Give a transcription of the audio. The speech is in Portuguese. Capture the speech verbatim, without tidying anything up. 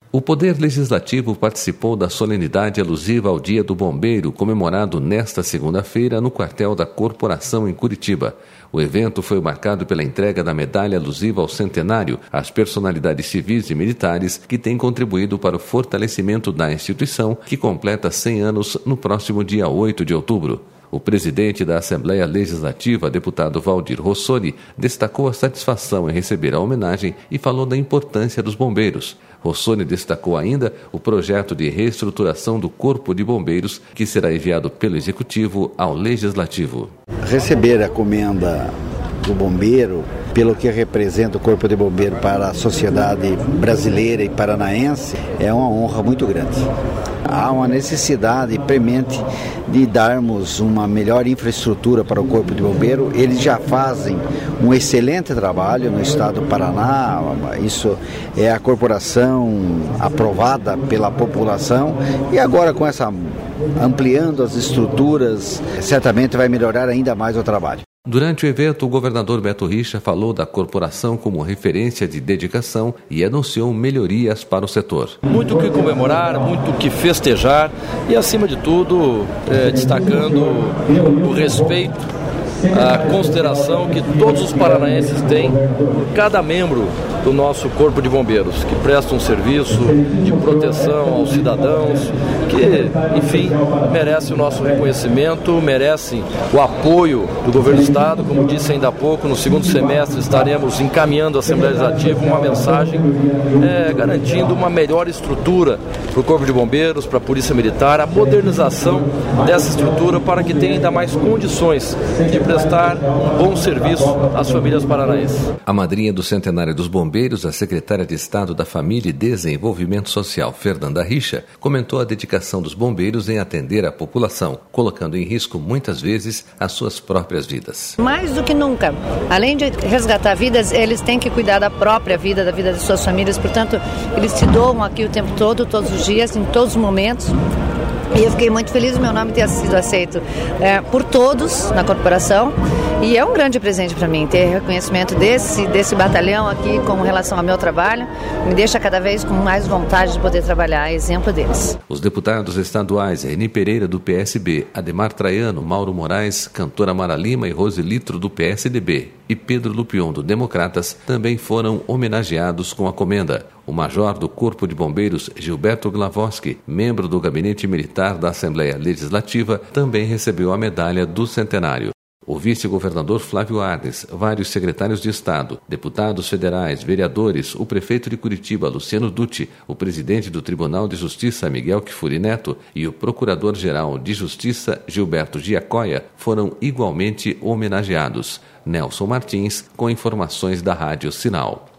O Poder Legislativo participou da solenidade alusiva ao Dia do Bombeiro, comemorado nesta segunda-feira no quartel da Corporação em Curitiba. O evento foi marcado pela entrega da medalha alusiva ao centenário às personalidades civis e militares que têm contribuído para o fortalecimento da instituição, que completa cem anos no próximo dia oito de outubro. O presidente da Assembleia Legislativa, deputado Valdir Rossoni, destacou a satisfação em receber a homenagem e falou da importância dos bombeiros. Rossoni destacou ainda o projeto de reestruturação do Corpo de Bombeiros, que será enviado pelo Executivo ao Legislativo. Receber a comenda do bombeiro, pelo que representa o Corpo de Bombeiro para a sociedade brasileira e paranaense, é uma honra muito grande. Há uma necessidade premente de darmos uma melhor infraestrutura para o Corpo de Bombeiro. Eles já fazem um excelente trabalho no estado do Paraná. Isso é a corporação aprovada pela população e agora com essa ampliando as estruturas, certamente vai melhorar ainda mais o trabalho. Durante o evento, o governador Beto Richa falou da corporação como referência de dedicação e anunciou melhorias para o setor. Muito o que comemorar, muito o que festejar e, acima de tudo, é, destacando o respeito, a consideração que todos os paranaenses têm por cada membro do nosso Corpo de Bombeiros, que presta um serviço de proteção aos cidadãos, que, enfim, merece o nosso reconhecimento, merecem o apoio do governo do Estado. Como disse ainda há pouco, no segundo semestre estaremos encaminhando à Assembleia Legislativa uma mensagem é, garantindo uma melhor estrutura para o Corpo de Bombeiros, para a Polícia Militar, a modernização dessa estrutura para que tenha ainda mais condições de prestar um bom serviço às famílias paranaenses. A madrinha do centenário dos bombeiros, a secretária de Estado da Família e Desenvolvimento Social, Fernanda Richa, comentou a dedicação dos bombeiros em atender a população, colocando em risco muitas vezes as suas próprias vidas. Mais do que nunca, além de resgatar vidas, eles têm que cuidar da própria vida, da vida de suas famílias, portanto, eles se doam aqui o tempo todo, todos os dias, em todos os momentos. E eu fiquei muito feliz do meu nome ter sido aceito é, por todos na corporação e é um grande presente para mim ter reconhecimento desse, desse batalhão aqui com relação ao meu trabalho, me deixa cada vez com mais vontade de poder trabalhar, exemplo deles. Os deputados estaduais Eni Pereira do P S B, Ademar Traiano, Mauro Moraes, Cantora Mara Lima e Rose Litro do P S D B e Pedro Lupion do Democratas também foram homenageados com a comenda. O major do Corpo de Bombeiros, Gilberto Glavoski, membro do Gabinete Militar da Assembleia Legislativa, também recebeu a medalha do centenário. O vice-governador Flávio Arnes, vários secretários de Estado, deputados federais, vereadores, o prefeito de Curitiba, Luciano Dutti, o presidente do Tribunal de Justiça, Miguel Kfouri Neto, e o procurador-geral de Justiça, Gilberto Giacoia, foram igualmente homenageados. Nelson Martins, com informações da Rádio Sinal.